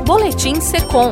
Boletim Secom.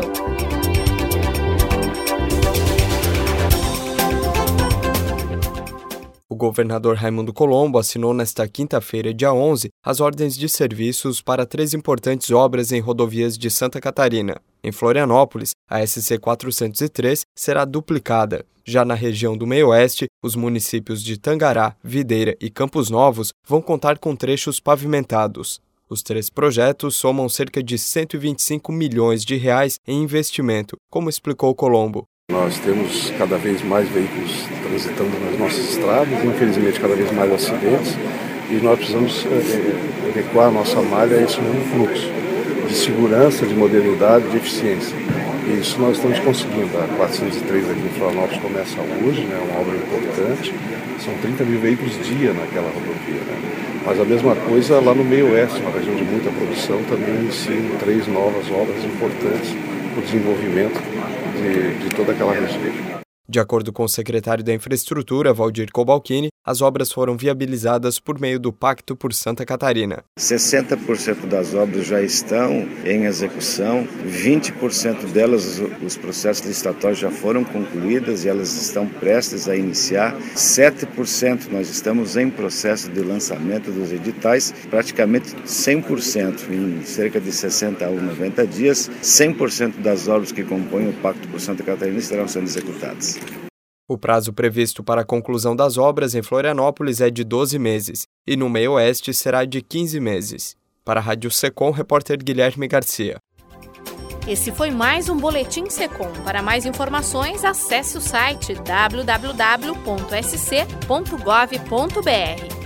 O governador Raimundo Colombo assinou nesta quinta-feira, dia 11, as ordens de serviços para 3 importantes obras em rodovias de Santa Catarina. Em Florianópolis, a SC 403 será duplicada. Já na região do Meio-Oeste, os municípios de Tangará, Videira e Campos Novos vão contar com trechos pavimentados. Os 3 projetos somam cerca de R$ 125 milhões em investimento, como explicou Colombo. Nós temos cada vez mais veículos transitando nas nossas estradas, infelizmente cada vez mais acidentes, e nós precisamos adequar a nossa malha a esse mesmo fluxo de segurança, de modernidade, de eficiência. E isso nós estamos conseguindo. A 403 aqui em Florianópolis começa hoje, né, uma obra importante, são 30 mil veículos dia naquela rodovia. Né? Mas a mesma coisa lá no Meio-Oeste, uma região de muita produção, também iniciam 3 novas obras importantes para o desenvolvimento de toda aquela região. De acordo com o secretário da Infraestrutura, Valdir Cobalcini, as obras foram viabilizadas por meio do Pacto por Santa Catarina. 60% das obras já estão em execução, 20% delas, os processos licitatórios já foram concluídos e elas estão prestes a iniciar. 7% nós estamos em processo de lançamento dos editais, praticamente 100%, em cerca de 60 ou 90 dias, 100% das obras que compõem o Pacto por Santa Catarina estarão sendo executadas. O prazo previsto para a conclusão das obras em Florianópolis é de 12 meses e no Meio-Oeste será de 15 meses. Para a Rádio Secom, repórter Guilherme Garcia. Esse foi mais um Boletim Secom. Para mais informações, acesse o site www.sc.gov.br.